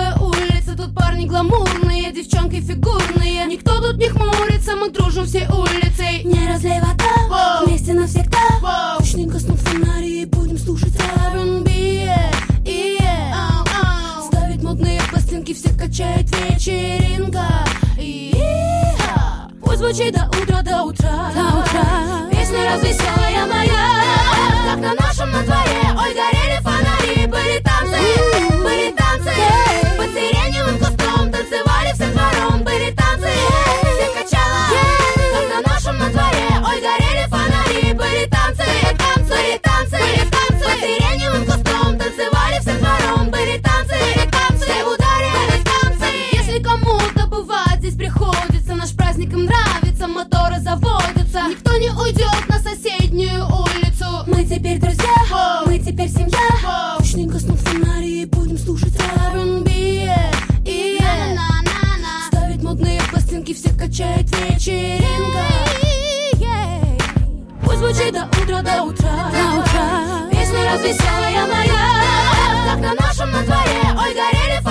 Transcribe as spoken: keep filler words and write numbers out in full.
красивая улица, тут парни гламурные, девчонки фигурные. Никто тут не хмурится, мы дружим всей улицей. Не разлей вода, Воу. вместе навсегда. Воу. Точно гаснут фонари и будем слушать ар энд би, yeah, yeah. Ставить модные пластинки, всех качает вечеринка. Yeah. Пусть звучит до утра, до утра, до утра. Песня развеселая моя, как на нашем на дворе. Ой, горели фонари, были танцы, uh-huh. были танцы, yeah. Под сиреневым кустом танцевали всем двором. Были танцы, yeah. Всех качало, yeah. Как на нашем на дворе. Ой, горели фонари, были танцы, были танцы, были танцы, были танцы. Под сиреневым кустом танцевали всем двором. Были танцы, были танцы, все в ударе, были танцы. Если кому-то бывать здесь приходится, наш праздник им нравится, моторы заводятся. Никто не уйдет на соседнюю улицу. Мы теперь друзья, Воу. мы теперь семья. Воу. Точно гаснут фонари и будем слушать ар энд би, yeah. Ставить модные пластинки, всех качает вечеринка. Пусть звучит до утра, до утра, до утра. Песня развеселая моя, как на нашем на дворе. Ой, горели